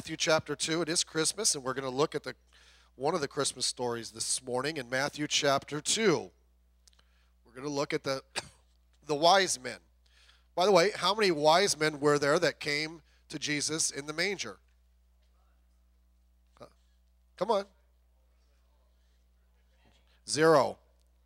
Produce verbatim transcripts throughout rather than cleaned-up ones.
Matthew chapter two. It is Christmas, and we're going to look at the one of the Christmas stories this morning in Matthew chapter two. We're going to look at the the wise men. By the way, how many wise men were there that came to Jesus in the manger? Huh. Come on. Zero.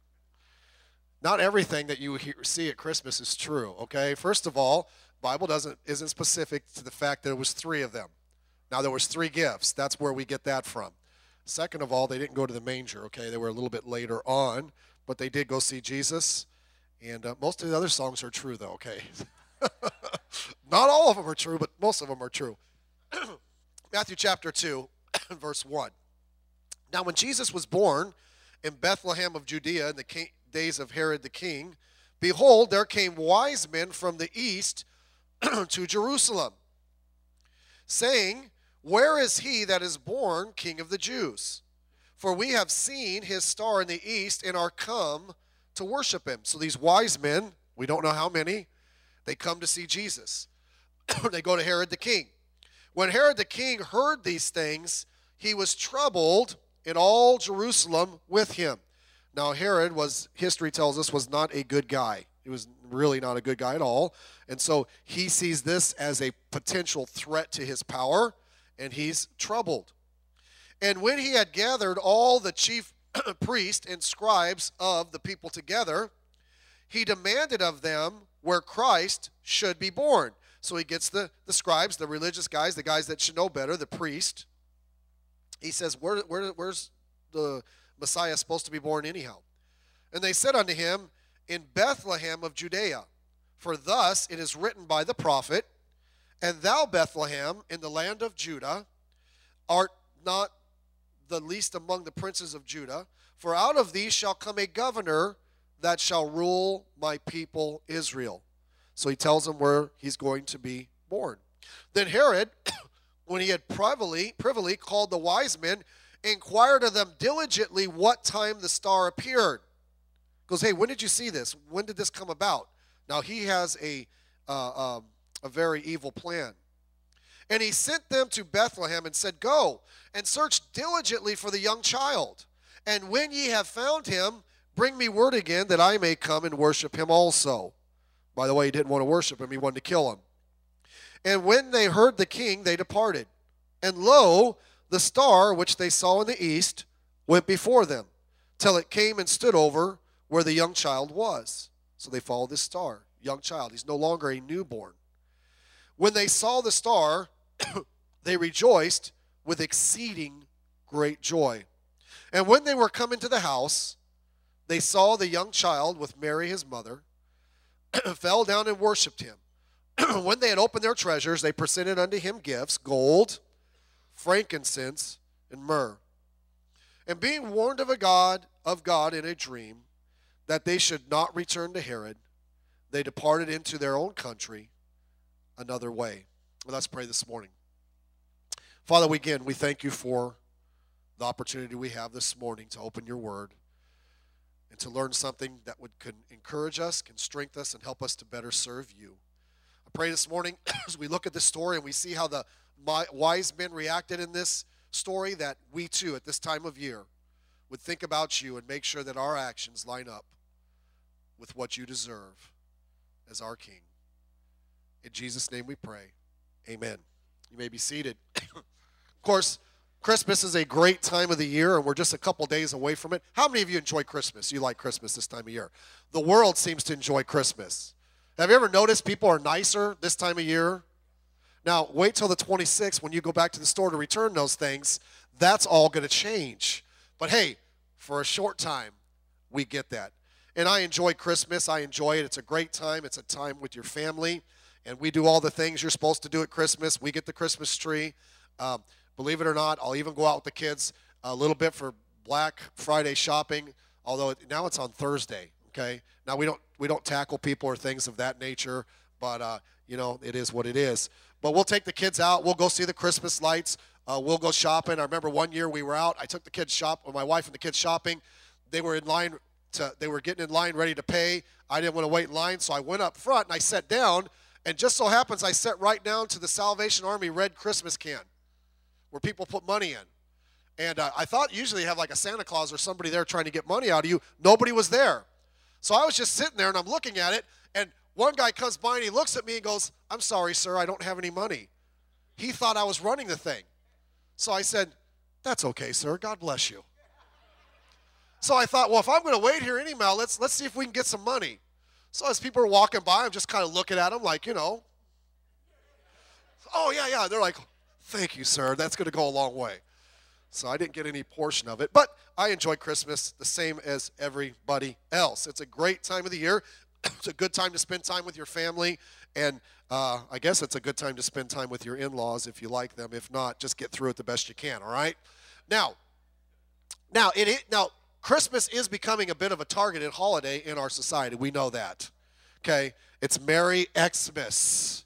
Not everything that you hear, see at Christmas is true, okay? First of all, Bible doesn't isn't specific to the fact that it was three of them. Now, there was three gifts. That's where we get that from. Second of all, they didn't go to the manger, okay? They were a little bit later on, but they did go see Jesus. And uh, most of the other songs are true, though, okay? Not all of them are true, but most of them are true. Matthew chapter two, verse one. Now, when Jesus was born in Bethlehem of Judea in the king, days of Herod the king, behold, there came wise men from the east to Jerusalem, saying, where is he that is born King of the Jews? For we have seen his star in the east and are come to worship him. So these wise men, we don't know how many, they come to see Jesus. They go to Herod the king. When Herod the king heard these things, he was troubled, and all Jerusalem with him. Now Herod was, history tells us, was not a good guy. He was really not a good guy at all. And so he sees this as a potential threat to his power, and he's troubled. And when he had gathered all the chief priests and scribes of the people together, he demanded of them where Christ should be born. So he gets the, the scribes, the religious guys, the guys that should know better, the priest. He says, where, where, where's the Messiah supposed to be born anyhow? And they said unto him, in Bethlehem of Judea, for thus it is written by the prophet, and thou, Bethlehem, in the land of Judah, art not the least among the princes of Judah, for out of thee shall come a governor that shall rule my people Israel. So he tells them where he's going to be born. Then Herod, when he had privily, privily called the wise men, inquired of them diligently what time the star appeared. Goes, hey, when did you see this? When did this come about? Now he has a uh, um, a very evil plan. And he sent them to Bethlehem and said, go and search diligently for the young child. And when ye have found him, bring me word again that I may come and worship him also. By the way, he didn't want to worship him. He wanted to kill him. And when they heard the king, they departed. And lo, the star which they saw in the east went before them, till it came and stood over where the young child was. So they followed this star, young child. He's no longer a newborn. When they saw the star, they rejoiced with exceeding great joy. And when they were come into the house, they saw the young child with Mary his mother, fell down and worshipped him. When they had opened their treasures, they presented unto him gifts, gold, frankincense, and myrrh. And being warned of a God of God in a dream, that they should not return to Herod, they departed into their own country another way. Well, let's pray this morning. Father, we, again, we thank you for the opportunity we have this morning to open your word and to learn something that would can encourage us, can strengthen us, and help us to better serve you. I pray this morning as we look at this story and we see how the wise men reacted in this story, that we too at this time of year would think about you and make sure that our actions line up with what you deserve as our King. In Jesus' name we pray. Amen. You may be seated. Of course, Christmas is a great time of the year, and we're just a couple days away from it. How many of you enjoy Christmas? You like Christmas this time of year? The world seems to enjoy Christmas. Have you ever noticed people are nicer this time of year? Now, wait till the twenty-sixth when you go back to the store to return those things. That's all going to change. But hey, for a short time, we get that. And I enjoy Christmas. I enjoy it. It's a great time. It's a time with your family. And we do all the things you're supposed to do at Christmas. We get the Christmas tree. Um, believe it or not, I'll even go out with the kids a little bit for Black Friday shopping, although it, now it's on Thursday, okay? Now, we don't we don't tackle people or things of that nature, but, uh, you know, it is what it is. But we'll take the kids out. We'll go see the Christmas lights. Uh, we'll go shopping. I remember one year we were out. I took the kids shop, with my wife and the kids shopping. They were in line to, they were getting in line ready to pay. I didn't want to wait in line, so I went up front and I sat down. And just so happens I sat right down to the Salvation Army red Christmas can. where people put money in. And uh, I thought usually you have like a Santa Claus or somebody there trying to get money out of you. Nobody was there. So I was just sitting there and I'm looking at it, and one guy comes by and he looks at me and goes, "I'm sorry, sir, I don't have any money." He thought I was running the thing. So I said, "That's okay, sir. God bless you." So I thought, well, if I'm going to wait here anyhow, let's let's see if we can get some money. So as people are walking by, I'm just kind of looking at them like, you know, "Oh, yeah, yeah." They're like, "Thank you, sir. That's going to go a long way." So I didn't get any portion of it. But I enjoy Christmas the same as everybody else. It's a great time of the year. It's a good time to spend time with your family. And uh, I guess it's a good time to spend time with your in-laws if you like them. If not, just get through it the best you can, all right? Now, now, it, it, now Christmas is becoming a bit of a targeted holiday in our society. We know that, okay? It's Merry Xmas.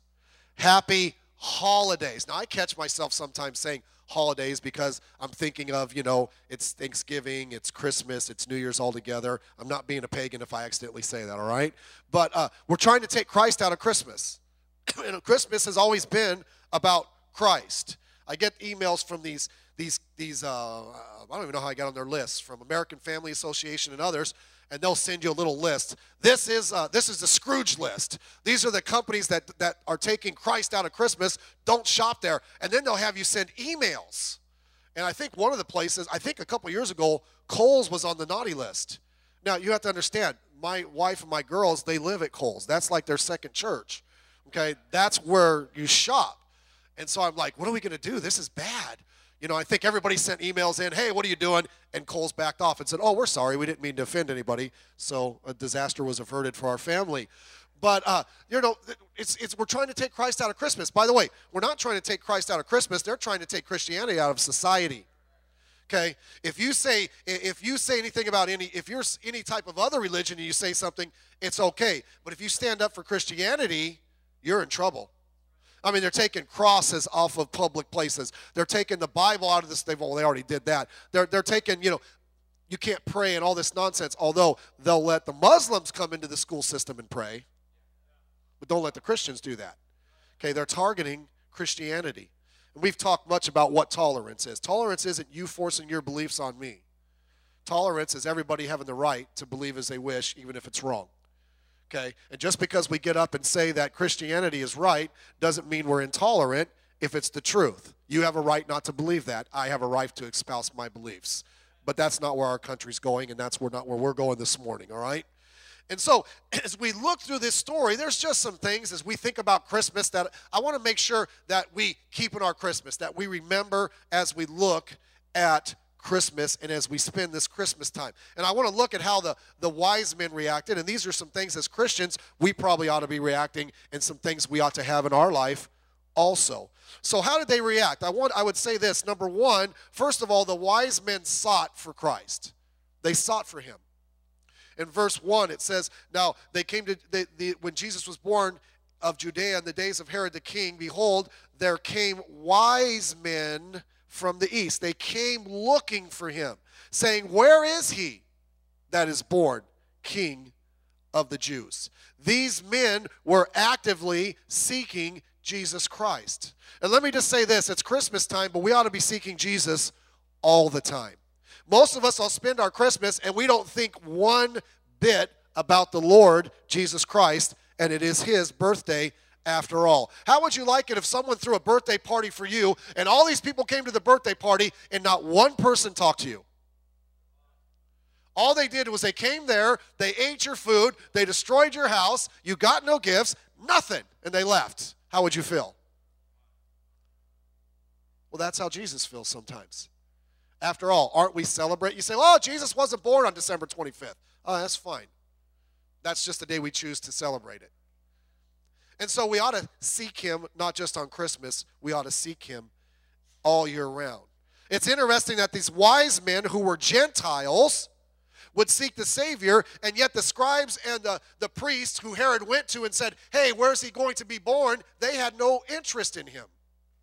Happy holidays. Now, I catch myself sometimes saying holidays because I'm thinking of, you know, it's Thanksgiving, it's Christmas, it's New Year's all together. I'm not being a pagan if I accidentally say that, all right? But uh, we're trying to take Christ out of Christmas. And Christmas has always been about Christ. I get emails from these, these, these. Uh, I don't even know how I got on their lists, from American Family Association and others, and they'll send you a little list. This is uh, this is the Scrooge list. These are the companies that, that are taking Christ out of Christmas. Don't shop there. And then they'll have you send emails. And I think one of the places, I think a couple years ago, Kohl's was on the naughty list. Now, you have to understand, my wife and my girls, they live at Kohl's. That's like their second church. Okay, that's where you shop. And so I'm like, what are we going to do? This is bad. You know, I think everybody sent emails in, "Hey, what are you doing?" And Kohl's backed off and said, "Oh, we're sorry. We didn't mean to offend anybody." So a disaster was averted for our family. But, uh, you know, it's, it's, we're trying to take Christ out of Christmas. By the way, we're not trying to take Christ out of Christmas. They're trying to take Christianity out of society. Okay? If you say, if you say anything about any, if you're any type of other religion and you say something, it's okay. But if you stand up for Christianity, you're in trouble. I mean, they're taking crosses off of public places. They're taking the Bible out of this. They've, well, they already did that. They're, they're taking, you know, you can't pray and all this nonsense, although they'll let the Muslims come into the school system and pray. But don't let the Christians do that. Okay, they're targeting Christianity. And we've talked much about what tolerance is. Tolerance isn't you forcing your beliefs on me. Tolerance is everybody having the right to believe as they wish, even if it's wrong. Okay, and just because we get up and say that Christianity is right doesn't mean we're intolerant if it's the truth. You have a right not to believe that. I have a right to espouse my beliefs. But that's not where our country's going, and that's where not where we're going this morning, all right? And so as we look through this story, there's just some things as we think about Christmas that I want to make sure that we keep in our Christmas, that we remember as we look at Christmas and as we spend this Christmas time. And I want to look at how the, the wise men reacted, and these are some things as Christians we probably ought to be reacting, and some things we ought to have in our life also. So how did they react? I want I would say this. Number one, first of all, the wise men sought for Christ. They sought for him. In verse one, it says, now they came to, they, the, when Jesus was born of Judea in the days of Herod the king, behold, there came wise men from the east. They came looking for him, saying, where is he that is born King of the Jews? These men were actively seeking Jesus Christ. And let me just say this, it's Christmas time, but we ought to be seeking Jesus all the time. Most of us will spend our Christmas and we don't think one bit about the Lord Jesus Christ, and it is his birthday after all. How would you like it if someone threw a birthday party for you and all these people came to the birthday party and not one person talked to you? All they did was they came there, they ate your food, they destroyed your house, you got no gifts, nothing, and they left. How would you feel? Well, that's how Jesus feels sometimes. After all, aren't we celebrate? You say, oh, Jesus wasn't born on December twenty-fifth. Oh, that's fine. That's just the day we choose to celebrate it. And so we ought to seek him, not just on Christmas, we ought to seek him all year round. It's interesting that these wise men who were Gentiles would seek the Savior, and yet the scribes and the, the priests who Herod went to and said, hey, where's he going to be born? They had no interest in him.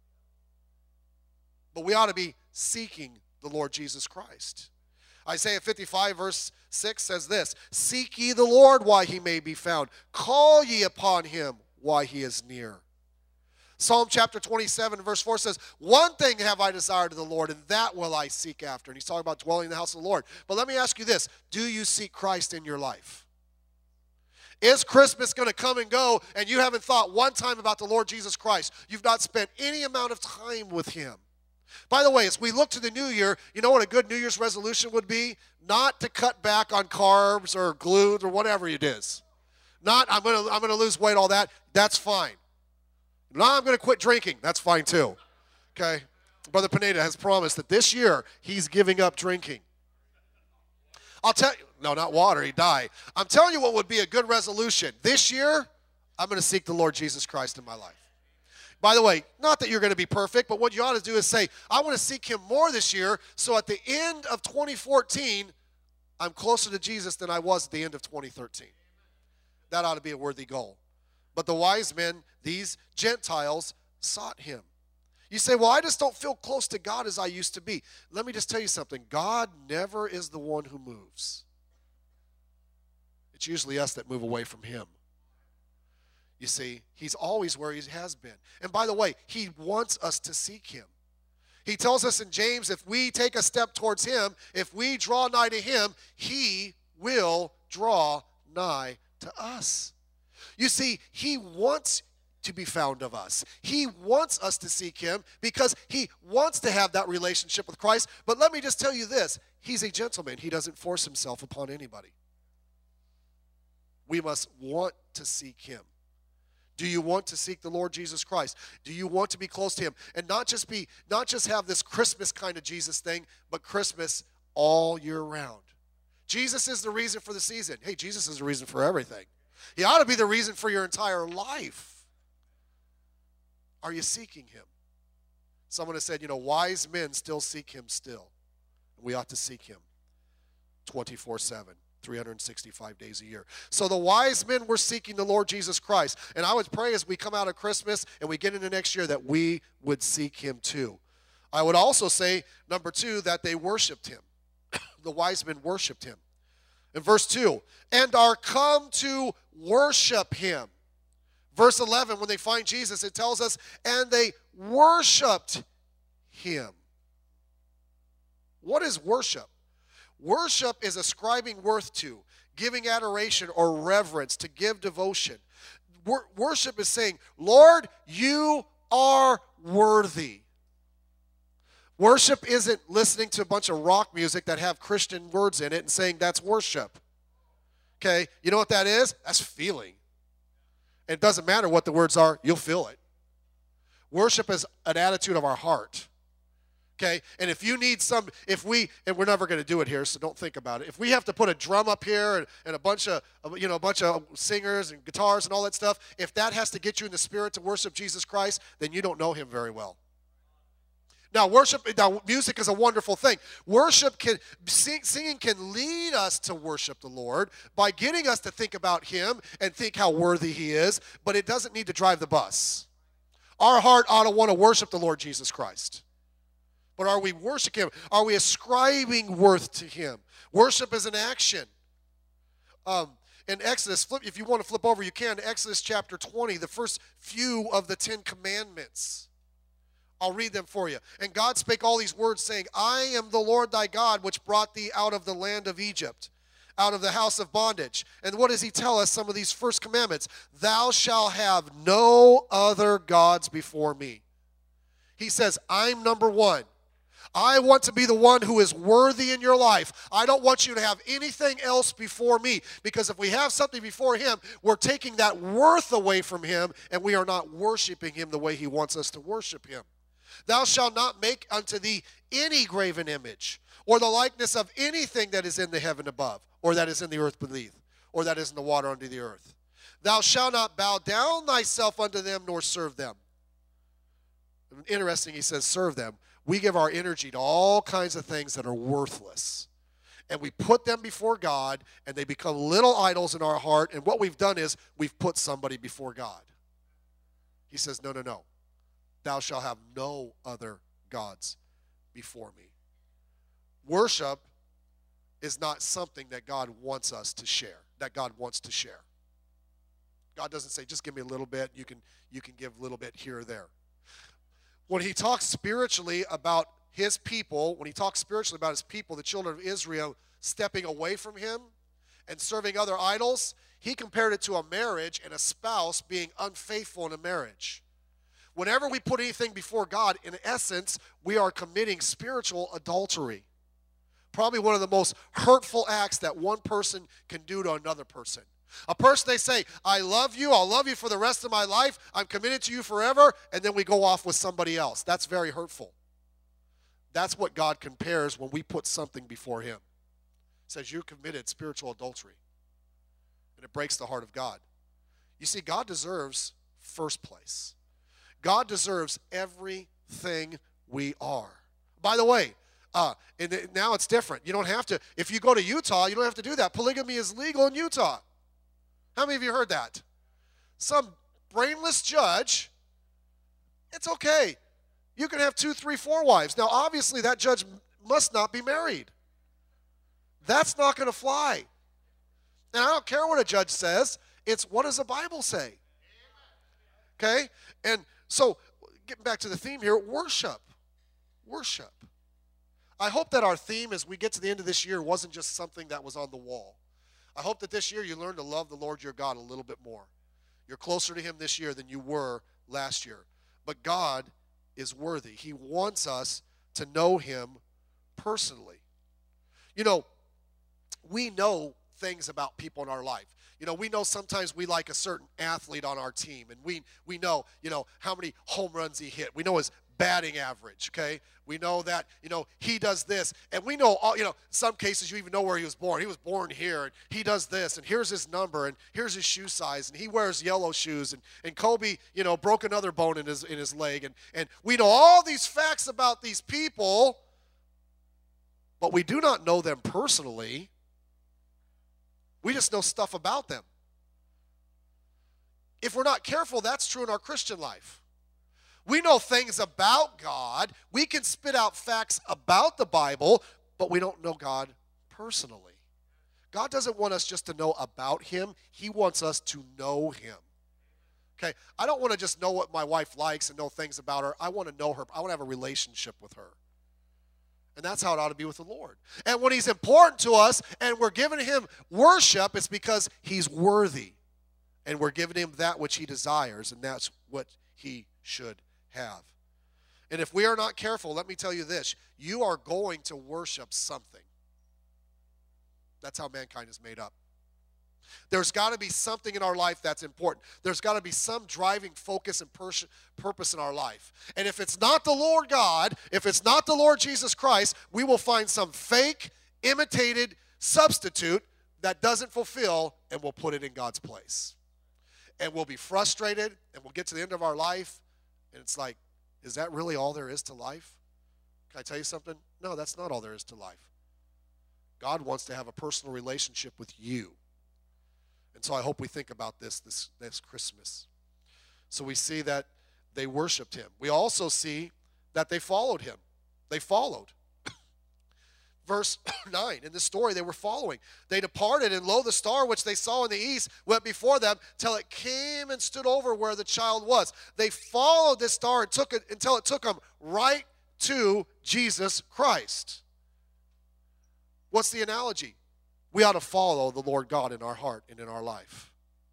But we ought to be seeking the Lord Jesus Christ. Isaiah fifty-five verse six says this, seek ye the Lord while he may be found. Call ye upon him while he is near. Psalm chapter twenty-seven, verse four says, one thing have I desired of the Lord, and that will I seek after. And he's talking about dwelling in the house of the Lord. But let me ask you this. Do you seek Christ in your life? Is Christmas going to come and go, and you haven't thought one time about the Lord Jesus Christ? You've not spent any amount of time with him. By the way, as we look to the new year, you know what a good New Year's resolution would be? Not to cut back on carbs or gluten or whatever it is. Not, I'm going to I'm going to lose weight, all that. That's fine. No, I'm going to quit drinking. That's fine too. Okay? Brother Pineda has promised that this year he's giving up drinking. I'll tell you, no, not water, he'd die. I'm telling you what would be a good resolution. This year, I'm going to seek the Lord Jesus Christ in my life. By the way, not that you're going to be perfect, but what you ought to do is say, I want to seek him more this year, so at the end of twenty fourteen, I'm closer to Jesus than I was at the end of twenty thirteen. That ought to be a worthy goal. But the wise men, these Gentiles, sought him. You say, well, I just don't feel close to God as I used to be. Let me just tell you something. God never is the one who moves. It's usually us that move away from him. You see, he's always where he has been. And by the way, he wants us to seek him. He tells us in James, if we take a step towards him, if we draw nigh to him, he will draw nigh to us. You see, he wants to be found of us. He wants us to seek him because he wants to have that relationship with Christ. But let me just tell you this. He's a gentleman. He doesn't force himself upon anybody. We must want to seek him. Do you want to seek the Lord Jesus Christ? Do you want to be close to him? And not just be, not just have this Christmas kind of Jesus thing, but Christmas all year round. Jesus is the reason for the season. Hey, Jesus is the reason for everything. He ought to be the reason for your entire life. Are you seeking him? Someone has said, you know, wise men still seek him still. We ought to seek him twenty-four seven. three hundred sixty-five days a year. So the wise men were seeking the Lord Jesus Christ. And I would pray as we come out of Christmas and we get into next year that we would seek him too. I would also say, number two, that they worshiped him. The wise men worshiped him. In verse two, and are come to worship him. Verse eleven, when they find Jesus, it tells us, and they worshiped him. What is worship? Worship is ascribing worth to, giving adoration or reverence, to give devotion. Wor- worship is saying, Lord, you are worthy. Worship isn't listening to a bunch of rock music that have Christian words in it and saying that's worship. Okay, you know what that is? That's feeling. It doesn't matter what the words are, you'll feel it. Worship is an attitude of our heart. Okay, and if you need some, if we, and we're never going to do it here, so don't think about it. If we have to put a drum up here and, and a bunch of, you know, a bunch of singers and guitars and all that stuff, if that has to get you in the spirit to worship Jesus Christ, then you don't know him very well. Now, worship, now music is a wonderful thing. Worship can, sing, singing can lead us to worship the Lord by getting us to think about him and think how worthy he is, but it doesn't need to drive the bus. Our heart ought to want to worship the Lord Jesus Christ. But are we worshiping him? Are we ascribing worth to him? Worship is an action. Um, in Exodus, flip, if you want to flip over, you can. Exodus chapter twenty, the first few of the Ten Commandments. I'll read them for you. And God spake all these words, saying, I am the Lord thy God, which brought thee out of the land of Egypt, out of the house of bondage. And what does he tell us? Some of these first commandments. Thou shalt have no other gods before me. He says, I'm number one. I want to be the one who is worthy in your life. I don't want you to have anything else before me, because if we have something before him, we're taking that worth away from him, and we are not worshiping him the way he wants us to worship him. Thou shalt not make unto thee any graven image, or the likeness of anything that is in the heaven above, or that is in the earth beneath, or that is in the water under the earth. Thou shalt not bow down thyself unto them, nor serve them. Interesting, he says, serve them. We give our energy to all kinds of things that are worthless. And we put them before God, and they become little idols in our heart. And what we've done is we've put somebody before God. He says, no, no, no. Thou shalt have no other gods before me. Worship is not something that God wants us to share, that God wants to share. God doesn't say, just give me a little bit. You can, you can give a little bit here or there. When he talks spiritually about his people, when he talks spiritually about his people, the children of Israel stepping away from him and serving other idols, he compared it to a marriage and a spouse being unfaithful in a marriage. Whenever we put anything before God, in essence, we are committing spiritual adultery. Probably one of the most hurtful acts that one person can do to another person. A person, they say, I love you, I'll love you for the rest of my life, I'm committed to you forever, and then we go off with somebody else. That's very hurtful. That's what God compares when we put something before him. He says, you committed spiritual adultery. And it breaks the heart of God. You see, God deserves first place. God deserves everything we are. By the way, uh, and it, now it's different. You don't have to, if you go to Utah, you don't have to do that. Polygamy is legal in Utah. How many of you heard that? Some brainless judge, it's okay. You can have two, three, four wives. Now, obviously, that judge must not be married. That's not going to fly. And I don't care what a judge says. It's what does the Bible say? Okay? And so, getting back to the theme here, worship. Worship. I hope that our theme as we get to the end of this year wasn't just something that was on the wall. I hope that this year you learn to love the Lord your God a little bit more. You're closer to him this year than you were last year. But God is worthy. He wants us to know him personally. You know, we know things about people in our life. You know, we know sometimes we like a certain athlete on our team, and we we know, you know, how many home runs he hit. We know his batting average, okay? We know that, you know, he does this. And we know, all, you know, some cases you even know where he was born. He was born here, and he does this, and here's his number, and here's his shoe size, and he wears yellow shoes, and, and Kobe, you know, broke another bone in his in his leg. And, and we know all these facts about these people, but we do not know them personally. We just know stuff about them. If we're not careful, that's true in our Christian life. We know things about God. We can spit out facts about the Bible, but we don't know God personally. God doesn't want us just to know about him. He wants us to know him. Okay, I don't want to just know what my wife likes and know things about her. I want to know her. I want to have a relationship with her. And that's how it ought to be with the Lord. And when he's important to us and we're giving him worship, it's because he's worthy. And we're giving him that which he desires, and that's what he should have. And if we are not careful, let me tell you this, you are going to worship something. That's how mankind is made up. There's got to be something in our life that's important. There's got to be some driving focus and pers- purpose in our life. And if it's not the Lord God, if it's not the Lord Jesus Christ, we will find some fake, imitated substitute that doesn't fulfill, and we'll put it in God's place. And we'll be frustrated, and we'll get to the end of our life, and it's like, is that really all there is to life? Can I tell you something? No, that's not all there is to life. God wants to have a personal relationship with you. And so I hope we think about this, this this Christmas. So we see that they worshiped him. We also see that they followed him. They followed. Verse nine, in the story, they were following. They departed, and lo, the star which they saw in the east went before them till it came and stood over where the child was. They followed this star and took it until it took them right to Jesus Christ. What's the analogy? We ought to follow the Lord God in our heart and in our life.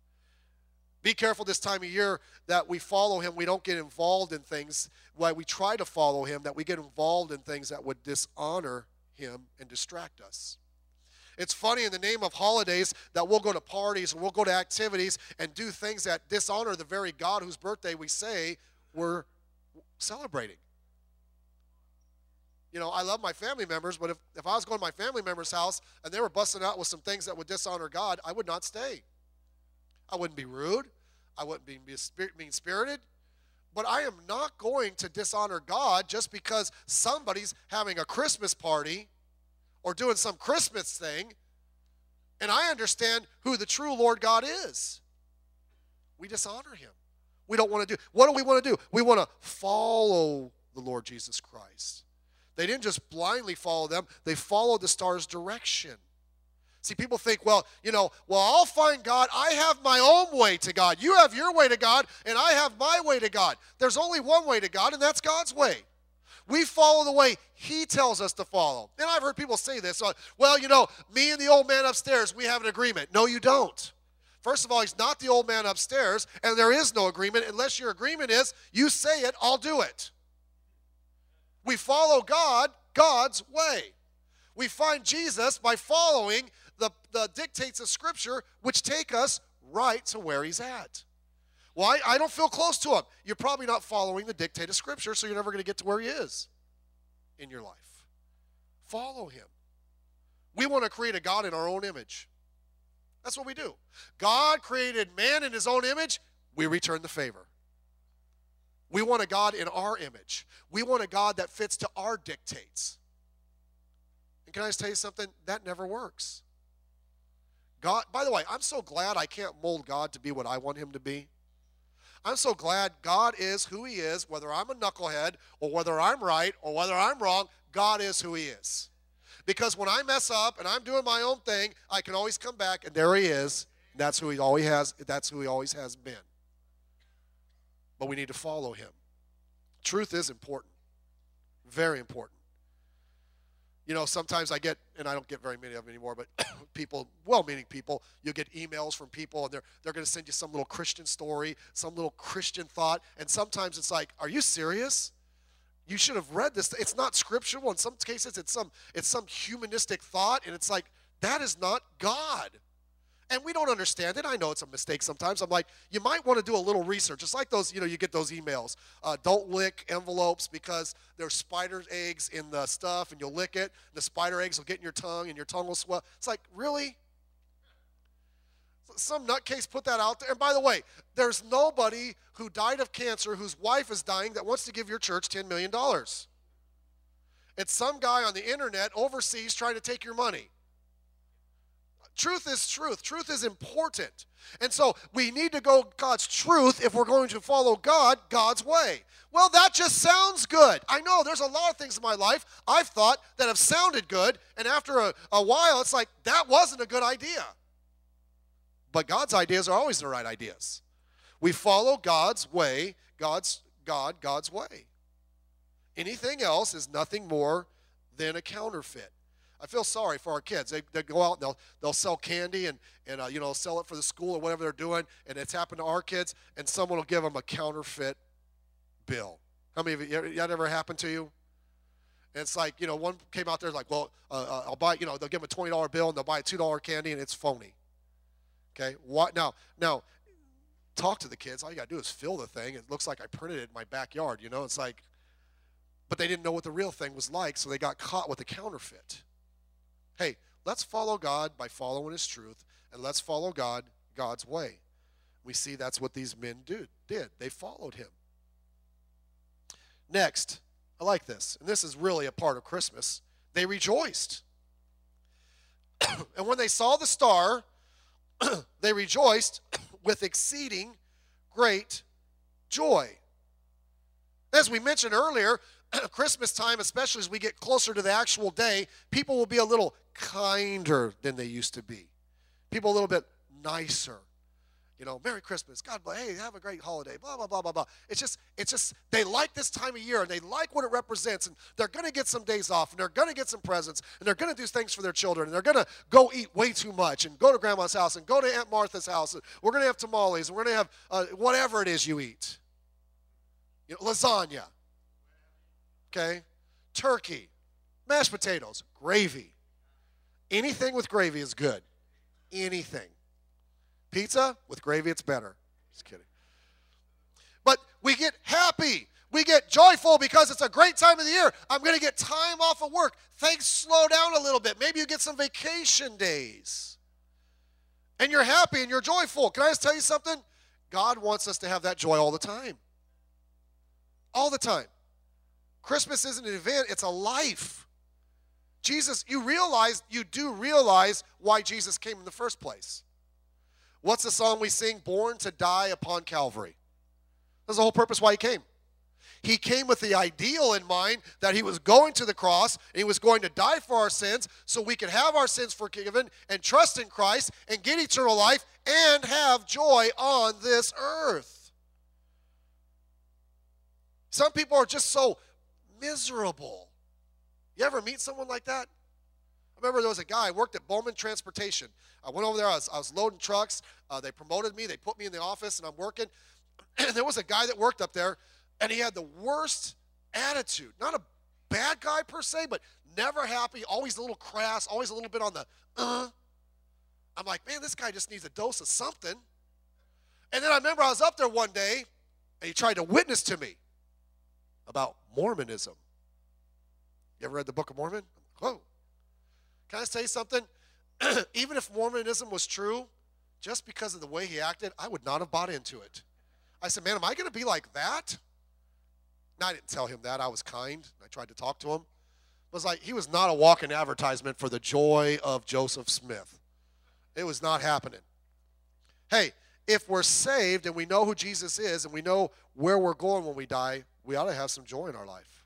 Be careful this time of year that we follow him. We don't get involved in things while we try to follow him, that we get involved in things that would dishonor him and distract us. It's funny in the name of holidays that we'll go to parties and we'll go to activities and do things that dishonor the very God whose birthday we say we're celebrating. You know, I love my family members, but if, if I was going to my family member's house and they were busting out with some things that would dishonor God, I would not stay. I wouldn't be rude. I wouldn't be mean-spirited. But I am not going to dishonor God just because somebody's having a Christmas party or doing some Christmas thing, and I understand who the true Lord God is. We dishonor him. We don't want to do. What do we want to do? We want to follow the Lord Jesus Christ. They didn't just blindly follow them. They followed the star's direction. See, people think, well, you know, well, I'll find God. I have my own way to God. You have your way to God, and I have my way to God. There's only one way to God, and that's God's way. We follow the way he tells us to follow. And I've heard people say this, uh, well, you know, me and the old man upstairs, we have an agreement. No, you don't. First of all, he's not the old man upstairs, and there is no agreement unless your agreement is, you say it, I'll do it. We follow God, God's way. We find Jesus by following the, the dictates of Scripture, which take us right to where he's at. Well, I, I don't feel close to him. You're probably not following the dictate of Scripture, so you're never going to get to where he is in your life. Follow him. We want to create a God in our own image. That's what we do. God created man in his own image. We return the favor. We want a God in our image. We want a God that fits to our dictates. And can I just tell you something? That never works. God, by the way, I'm so glad I can't mold God to be what I want him to be. I'm so glad God is who he is, whether I'm a knucklehead or whether I'm right or whether I'm wrong, God is who he is. Because when I mess up and I'm doing my own thing, I can always come back and there he is. And that's who he always has, that's who he always has been. But we need to follow him. Truth is important. Very important. You know, sometimes I get, and I don't get very many of them anymore, but people, well-meaning people, you'll get emails from people, and they're, they're going to send you some little Christian story, some little Christian thought, and sometimes it's like, are you serious? You should have read this. It's not scriptural. In some cases, it's some, it's some humanistic thought, and it's like, that is not God. And we don't understand it. I know it's a mistake sometimes. I'm like, you might want to do a little research. It's like those, you know, you get those emails. Uh, don't lick envelopes because there's spider eggs in the stuff, and you'll lick it. And the spider eggs will get in your tongue, and your tongue will swell. It's like, really? Some nutcase put that out there. And by the way, there's nobody who died of cancer whose wife is dying that wants to give your church ten million dollars. It's some guy on the internet overseas trying to take your money. Truth is truth. Truth is important. And so we need to go God's truth if we're going to follow God, God's way. Well, that just sounds good. I know there's a lot of things in my life I've thought that have sounded good, and after a, a while, it's like, that wasn't a good idea. But God's ideas are always the right ideas. We follow God's way, God's God, God's way. Anything else is nothing more than a counterfeit. I feel sorry for our kids. They, they go out and they'll, they'll sell candy and, and uh, you know, sell it for the school or whatever they're doing, and it's happened to our kids, and someone will give them a counterfeit bill. How many of you, that ever happened to you? And it's like, you know, one came out there like, well, uh, uh, I'll buy, you know, they'll give them a twenty dollar bill, and they'll buy a two dollar candy, and it's phony. Okay? What? Now, now, talk to the kids. All you got to do is fill the thing. It looks like I printed it in my backyard, you know? It's like, but they didn't know what the real thing was like, so they got caught with the counterfeit. Hey, let's follow God by following his truth, and let's follow God God's way. We see that's what these men do, did. They followed him. Next, I like this, and this is really a part of Christmas. They rejoiced. And when they saw the star, they rejoiced with exceeding great joy. As we mentioned earlier, Christmas time, especially as we get closer to the actual day, people will be a little kinder than they used to be. People a little bit nicer. You know, Merry Christmas, God bless, hey, have a great holiday, blah, blah, blah, blah, blah. It's just, it's just, they like this time of year, and they like what it represents, and they're going to get some days off, and they're going to get some presents, and they're going to do things for their children, and they're going to go eat way too much, and go to Grandma's house, and go to Aunt Martha's house, and we're going to have tamales, and we're going to have uh, whatever it is you eat. You know, lasagna. Okay? Turkey, mashed potatoes, gravy. Anything with gravy is good. Anything. Pizza with gravy, it's better. Just kidding. But we get happy. We get joyful because it's a great time of the year. I'm going to get time off of work. Things slow down a little bit. Maybe you get some vacation days. And you're happy and you're joyful. Can I just tell you something? God wants us to have that joy all the time. All the time. Christmas isn't an event, it's a life. Jesus, you realize, you do realize why Jesus came in the first place. What's the song we sing? Born to die upon Calvary. That's the whole purpose why he came. He came with the ideal in mind that he was going to the cross and he was going to die for our sins so we could have our sins forgiven and trust in Christ and get eternal life and have joy on this earth. Some people are just so miserable. You ever meet someone like that? I remember there was a guy, I worked at Bowman Transportation. I went over there, I was, I was loading trucks. Uh, they promoted me, they put me in the office, and I'm working. And there was a guy that worked up there, and he had the worst attitude. Not a bad guy per se, but never happy, always a little crass, always a little bit on the uh. I'm like, man, this guy just needs a dose of something. And then I remember I was up there one day, and he tried to witness to me about Mormonism. You ever read the Book of Mormon? Whoa. Can I say something? Even if Mormonism was true, just because of the way he acted, I would not have bought into it. I said, man, am I going to be like that? No, I didn't tell him that. I was kind. I tried to talk to him. It was like he was not a walking advertisement for the joy of Joseph Smith. It was not happening. Hey, if we're saved and we know who Jesus is and we know where we're going when we die, we ought to have some joy in our life.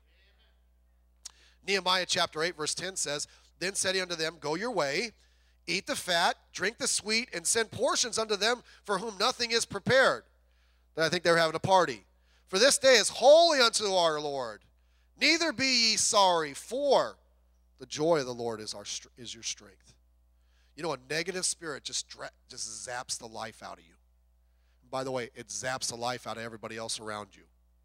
Nehemiah chapter eight, verse ten says, then said he unto them, go your way, eat the fat, drink the sweet, and send portions unto them for whom nothing is prepared. Then I think they were having a party. For this day is holy unto our Lord. Neither be ye sorry, for the joy of the Lord is our is your strength. You know, a negative spirit just, just zaps the life out of you. And by the way, it zaps the life out of everybody else around you.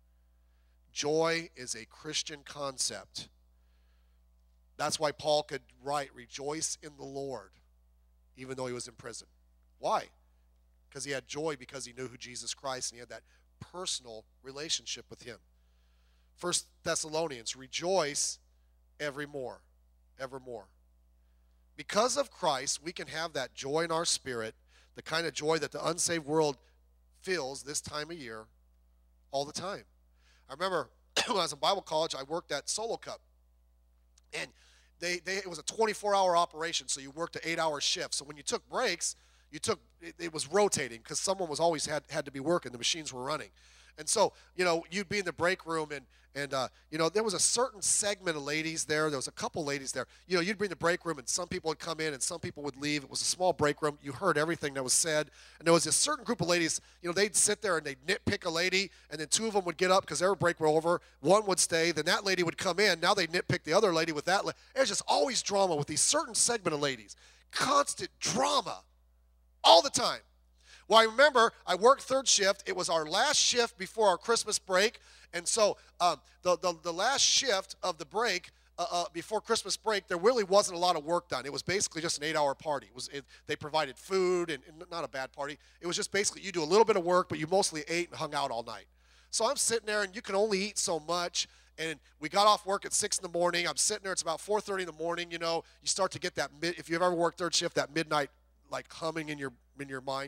Joy is a Christian concept. That's why Paul could write, rejoice in the Lord, even though he was in prison. Why? Because he had joy because he knew who Jesus Christ and he had that personal relationship with him. First Thessalonians, rejoice evermore, evermore. Because of Christ, we can have that joy in our spirit, the kind of joy that the unsaved world feels this time of year all the time. I remember when I was in Bible college, I worked at Solo Cup. And they, they it was a twenty-four hour operation, so you worked an eight hour shift. So when you took breaks, you took it, it was rotating because someone was always had, had to be working. The machines were running. And so, you know, you'd be in the break room and, and uh, you know, there was a certain segment of ladies there. There was a couple ladies there. You know, you'd be in the break room and some people would come in and some people would leave. It was a small break room. You heard everything that was said. And there was a certain group of ladies, you know, they'd sit there and they'd nitpick a lady, and then two of them would get up because their break were over. One would stay. Then that lady would come in. Now they'd nitpick the other lady with that. La- There's just always drama with these certain segment of ladies. Constant drama all the time. Well, I remember I worked third shift. It was our last shift before our Christmas break. And so um, the, the, the last shift of the break, uh, uh, before Christmas break, there really wasn't a lot of work done. It was basically just an eight hour party. It was, it, they provided food, and, and not a bad party. It was just basically you do a little bit of work, but you mostly ate and hung out all night. So I'm sitting there, and you can only eat so much. And we got off work at six in the morning. I'm sitting there. It's about four thirty in the morning. You know, you start to get that, mid, if you've ever worked third shift, that midnight like humming in your in your mind.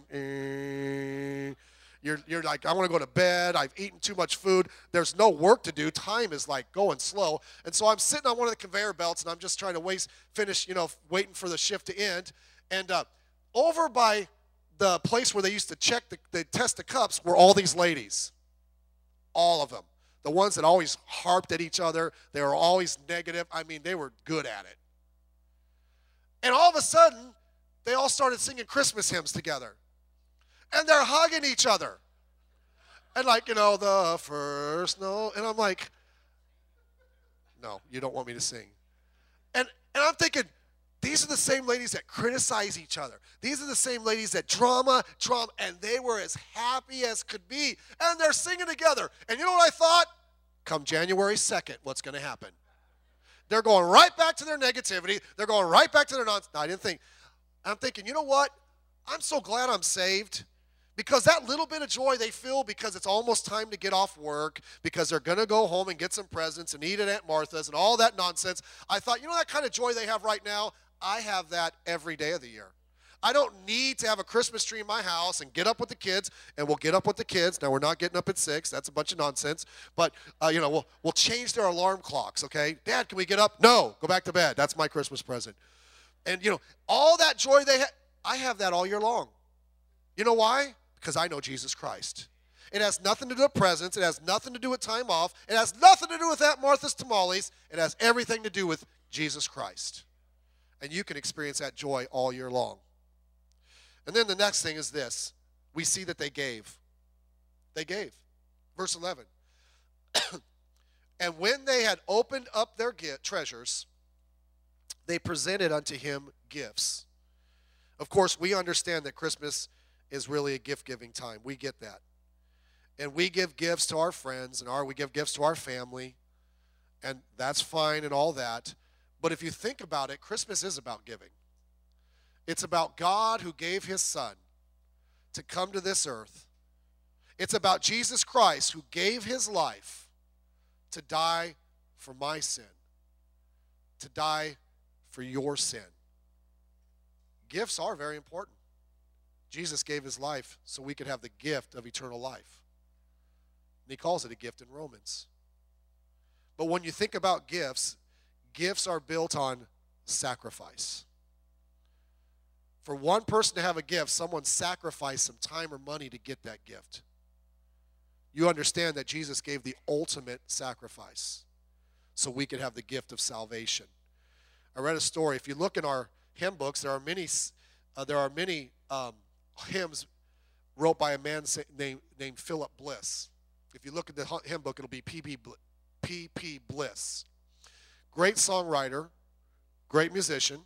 You're, you're like, I want to go to bed. I've eaten too much food. There's no work to do. Time is like going slow. And so I'm sitting on one of the conveyor belts, and I'm just trying to waste, finish, you know, waiting for the shift to end. And uh, over by the place where they used to check, the, they test the cups, were all these ladies. All of them. The ones that always harped at each other. They were always negative. I mean, they were good at it. And all of a sudden, they all started singing Christmas hymns together. And they're hugging each other. And like, you know, the first no. And I'm like, no, you don't want me to sing. And, and I'm thinking, these are the same ladies that criticize each other. These are the same ladies that drama, drama. And they were as happy as could be. And they're singing together. And you know what I thought? Come January second, what's going to happen? They're going right back to their negativity. They're going right back to their nonsense. No, I didn't think. I'm thinking, you know what? I'm so glad I'm saved, because that little bit of joy they feel because it's almost time to get off work, because they're going to go home and get some presents and eat at Aunt Martha's and all that nonsense. I thought, you know that kind of joy they have right now? I have that every day of the year. I don't need to have a Christmas tree in my house and get up with the kids, and we'll get up with the kids. Now, we're not getting up at six. That's a bunch of nonsense. But, uh, you know, we'll, we'll change their alarm clocks, okay? Dad, can we get up? No, go back to bed. That's my Christmas present. And, you know, all that joy they have, I have that all year long. You know why? Because I know Jesus Christ. It has nothing to do with presents. It has nothing to do with time off. It has nothing to do with Aunt Martha's tamales. It has everything to do with Jesus Christ. And you can experience that joy all year long. And then the next thing is this. We see that they gave. They gave. Verse eleven. And when they had opened up their treasures, they presented unto him gifts. Of course, we understand that Christmas is really a gift-giving time. We get that. And we give gifts to our friends, and our, we give gifts to our family, and that's fine and all that. But if you think about it, Christmas is about giving. It's about God who gave his son to come to this earth. It's about Jesus Christ who gave his life to die for my sin, to die for your sin. Gifts are very important. Jesus gave his life so we could have the gift of eternal life. And he calls it a gift in Romans. But when you think about gifts, gifts are built on sacrifice. For one person to have a gift, someone sacrificed some time or money to get that gift. You understand that Jesus gave the ultimate sacrifice so we could have the gift of salvation. I read a story. If you look in our hymn books, there are many, uh, there are many um, hymns wrote by a man named, named Philip Bliss. If you look at the hymn book, it'll be P P Bliss. Great songwriter, great musician.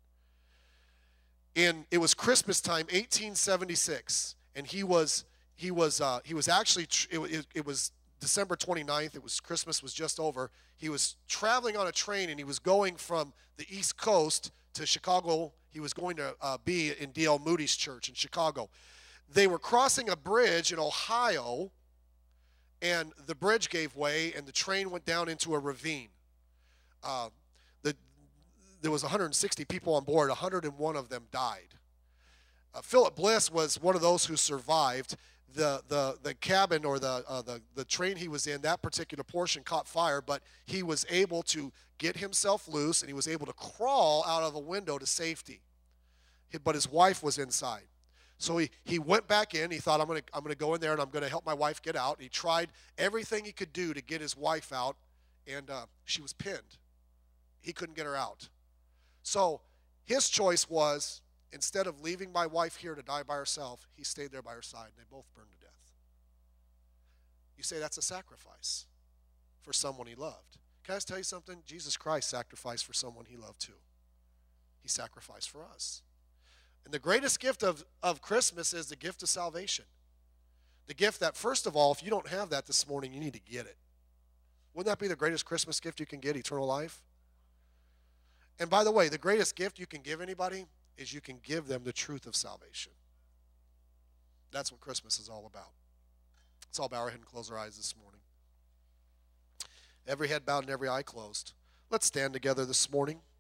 In it was Christmas time, eighteen seventy-six, and he was he was uh, he was actually it, it, it was December twenty-ninth. It was Christmas was just over. He was traveling on a train, and he was going from the East Coast to Chicago. He was going to uh, be in D L Moody's church in Chicago. They were crossing a bridge in Ohio, and the bridge gave way, and the train went down into a ravine. Uh, the, there was one hundred sixty people on board. one hundred one of them died. Uh, Philip Bliss was one of those who survived. The the the cabin or the uh, the the train he was in, that particular portion caught fire, but he was able to get himself loose, and he was able to crawl out of a window to safety. He, but his wife was inside. So he, he went back in. He thought, I'm going to I'm going to go in there, and I'm going to help my wife get out. And he tried everything he could do to get his wife out, and uh, she was pinned. He couldn't get her out. So his choice was, instead of leaving my wife here to die by herself, he stayed there by her side, and they both burned to death. You say that's a sacrifice for someone he loved. Can I just tell you something? Jesus Christ sacrificed for someone he loved too. He sacrificed for us. And the greatest gift of, of Christmas is the gift of salvation. The gift that, first of all, if you don't have that this morning, you need to get it. Wouldn't that be the greatest Christmas gift you can get, eternal life? And by the way, the greatest gift you can give anybody is you can give them the truth of salvation. That's what Christmas is all about. Let's all bow our head and close our eyes this morning. Every head bowed and every eye closed. Let's stand together this morning.